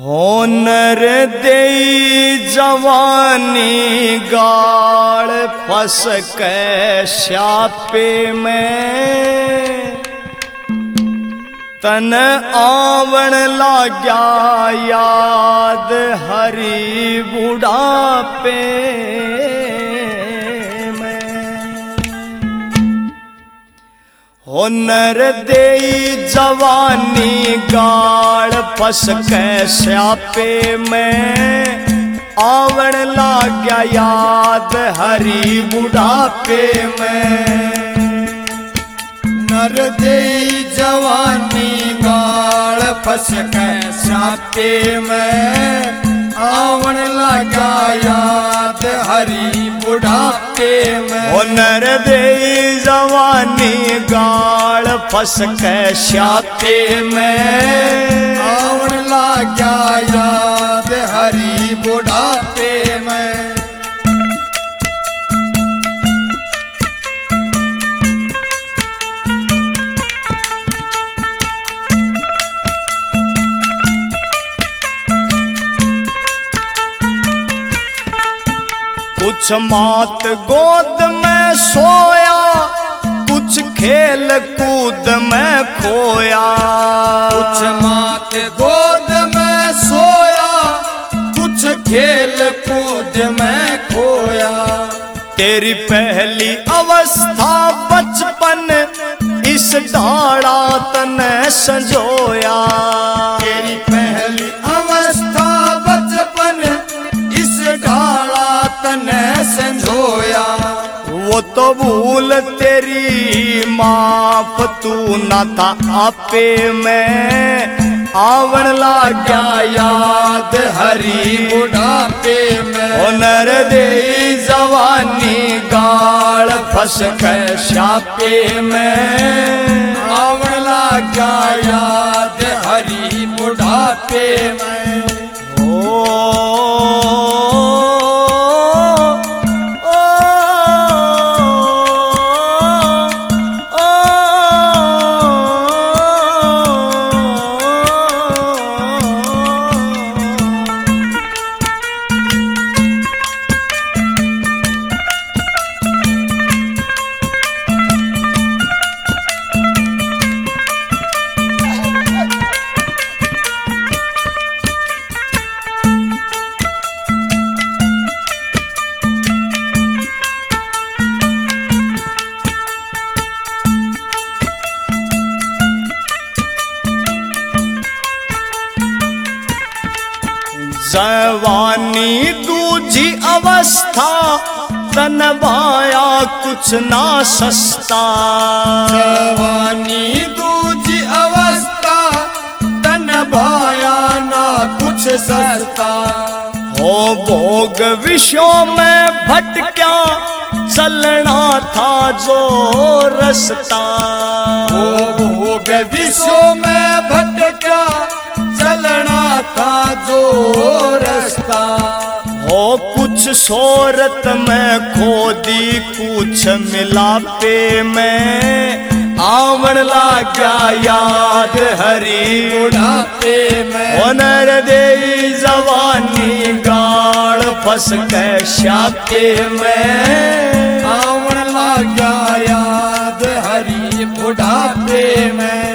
Honour दे जवानी गाड़ फंस के श्यापे में तन आवण लाग्या याद हरी बुढ़ापे होनर दे जवानी गाड़ फंस के श्यापे में आवण लाग्या याद हरी बुढ़ापे में। नर दे जवानी गाड़ फंस के श्यापे में आवण लाग्या याद हरी बुढ़ापे में। होनर दे जवानी गाड़ फंस के श्यापे में आवण लाग्या याद हरी बुढ़ापे में। कुछ मात गोद में सोया कुछ खेल कूद में खोया। कुछ मात गोद में सोया कुछ खेल कूद में खोया। तेरी पहली अवस्था बचपन इस ढाड़ा तने संजोया। तेरी पहली अवस्था बचपन इस ढाड़ा तने संजोया। वो तो भूल तेरी माफ तू न था आपे में आवण लाग्या याद हरी बुढ़ापे में। होनर दे जवानी गाड़ फंस के श्यापे में आवण लाग्या याद हरी बुढ़ापे में। जवानी दूजी अवस्था तन भाया कुछ ना सस्ता। जवानी दूजी अवस्था तन भाया ना कुछ सस्ता। हो भोग विषयों में भटक्या चलना था जो रास्ता। हो भोग विषयों में भटक्या चलना था जो रास्ता। हो कुछ शोहरत में खोदी कुछ मिलापे में आवण लाग्या याद हरी बुढ़ापे में। होनर दे जवानी गाड़ फंस के श्यापे में आवण लाग्या याद हरी बुढ़ापे में।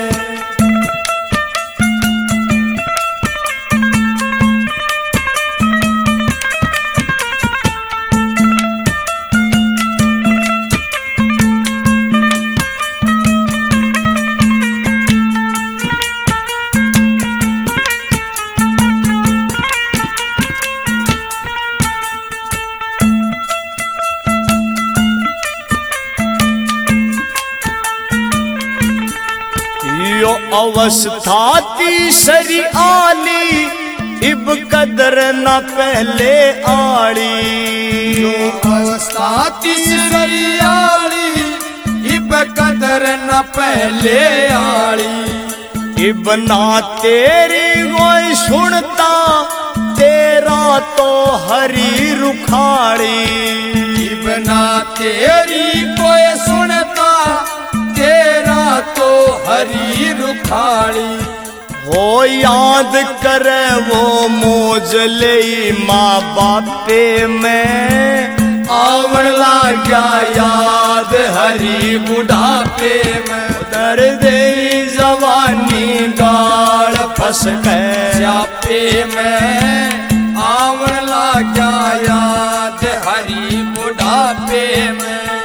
यो अवस्था तीसरी आली इब कदर न पहले आड़ी। यो अवस्था तीसरी आली इब कदर न पहले आली। इब ना तेरी कोई सुनता तेरा तो हरी रुखाड़ी। इब ना तेरी कोई सुनता तेरा तो हरी रुखाड़ी। हो याद करे वो मौज ले माँ बापे में, आवन लाग्या याद हरी बुढ़ापे में। दर्द जवानी गाल फंस गए स्यापे में, आवन लाग्या याद हरी बुढ़ापे में।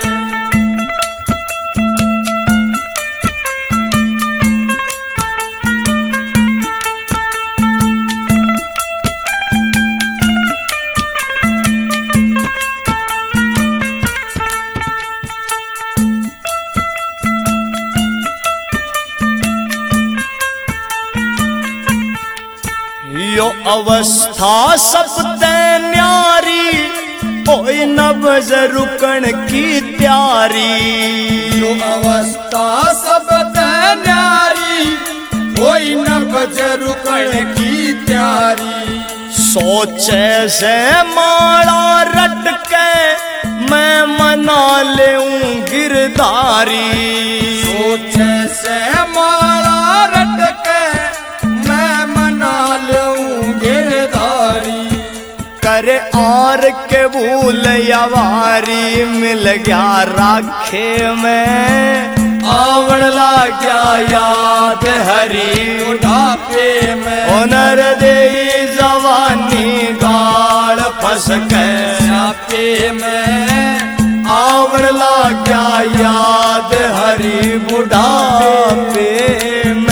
यो अवस्था सब ते न्यारी, कोई नब्ज रुकन की त्यारी। यो अवस्था सब ते न्यारी, कोई नब्ज रुकन की त्यारी। सोचे से माला रट के मैं मना लेऊं गिरधारी। सोचे से माला रट के मैं मना लूं गिरधारी। करे और के भूल यवारी, मिल गया राखे में, आवन लाग्या याद हरी बुढ़ापे में। हुनर दे जवानी गाल फंस गए स्यापे में, आवन लाग्या याद हरी बुढ़ापे में।